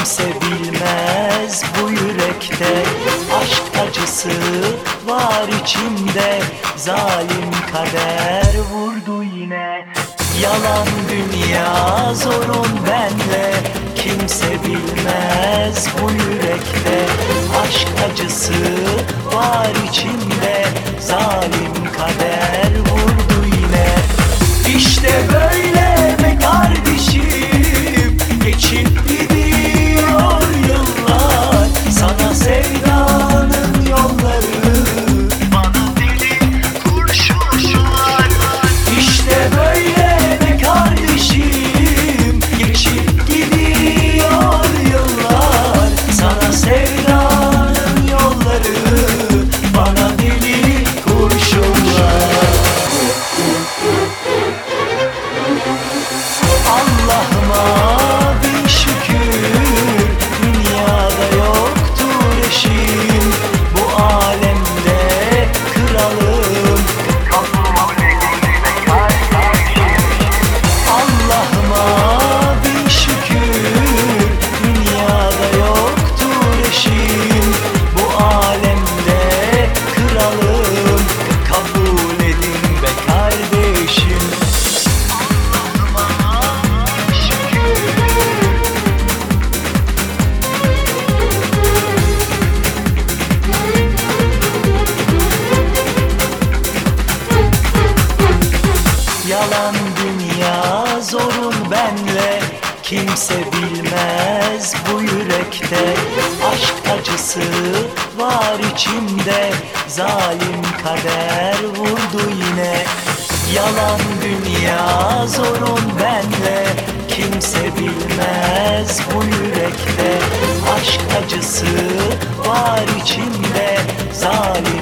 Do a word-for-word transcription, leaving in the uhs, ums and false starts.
Kimse bilmez bu yürekte, aşk acısı var içimde. Zalim kader vurdu yine. Yalan dünya zorun benle. Kimse bilmez bu yürekte, aşk acısı var içimde. Zalim kader vurdu yine. İşte böyle be kardeşim, geçip gidiyor yıllar. Sana sevdanın yolları, bana deli kurşunlar. İşte böyle be kardeşim, geçip gidiyor yıllar. Sana sevdanın yolları, bana deli kurşunlar. Allah'ıma bin şükür, dünyada yoktur eşim. Bu alemde kralım, Allah'ıma bin şükür, dünyada yoktur eşim. Bu alemde kralım, kabul edin be kardeşim. Yalan dünya zorun benle. Kimse bilmez bu yürekte, aşk acısı var içimde. Zalim kader vurdu yine. Yalan dünya zorun benle. Kimse bilmez bu yürekte, aşk acısı var içimde. Zalim